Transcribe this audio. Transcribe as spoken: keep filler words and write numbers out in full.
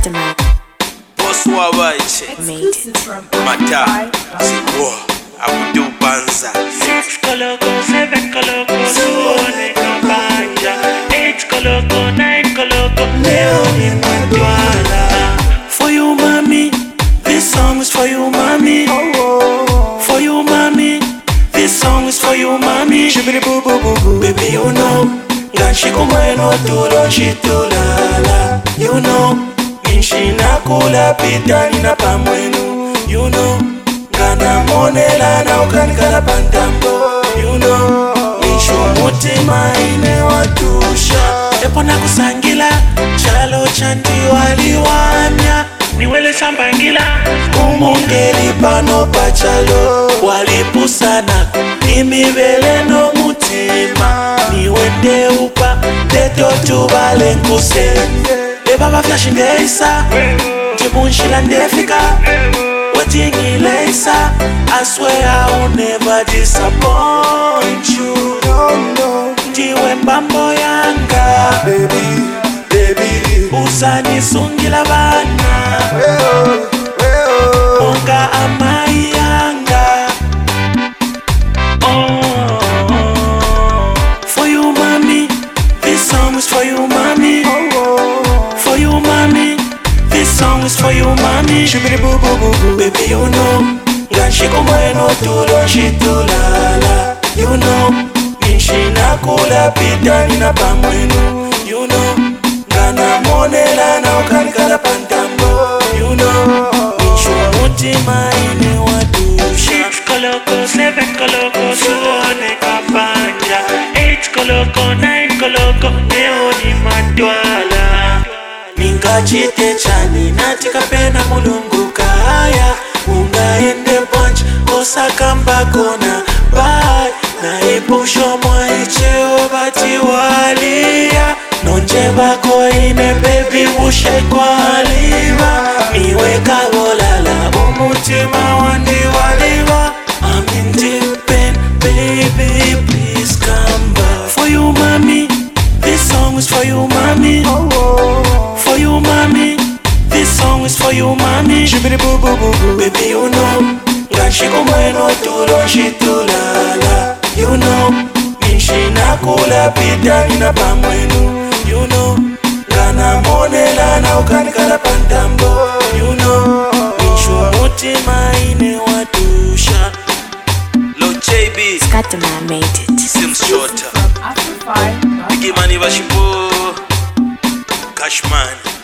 Scatterman. Oswa Baiche. Made it. Mata. Siwa. Abudu Banza. Six koloko, seven koloko, tuone kabanja. Eight koloko, nine koloko, leo ni matwala. For you mami, this song is for you mami. For you mami, this song is for you mami. Shibidi boo boo boo boo. Baby you know, ganshiko mweno tulo shitulala. You know, minshina kula pitani na pamwenu. You know, gana monela na ukanikala pantambo. You know, mishumuti maine watusha. Epo na kusangila, chalo chanti waliwanya. Niwele shambangila, umungeli pano pachalo. Walipusana, nimibele no mutima. Niwende upa, teto tubale nkuse. Ebaba flashing deisa, jimunshila ndefika. Waiting Elisa, I swear I will never disappoint you. Ndiwe mbambo yanga, Baby, baby, usani sungila bana. Onga amai yanga. Oh, for you mami, this song is for you mami. For you mami, this song is for you mami. shibidi boo boo boo boo. Baby you know, ganshiko mweno tulo shitulala. You know, minshina kula pitani na pamwenu. You know, gana monela na ukanikala pantambo. You know, minshumuti maine watusha. Six koloko, seven koloko, tuone kabanja. Eight koloko, nine koloko, leo ni matwala. Ningachite chani natika pena mulungu kaya. Ungaende bunch osakamba kona bye. Na ipusho mwaicheo bati walia. Nonje bako ine baby ushe kwa liva. Miweka volala umutima wandi waliva. I'm in deep pain, baby please come back. For you mami, this song is for you mami. For you mami, this song is for you mami. Shibidi boo boo boo boo. Baby you know, ganshiko mweno tulo shitulala. You know, minshina kula pitani na pamwenu. You know, gana monela na ukanikala pantambo. You know, minshumuti maine watusha. Lo J B. Scatterman made it. Sims Shorter. After five. Biggie Mani Vashipo. Cashman.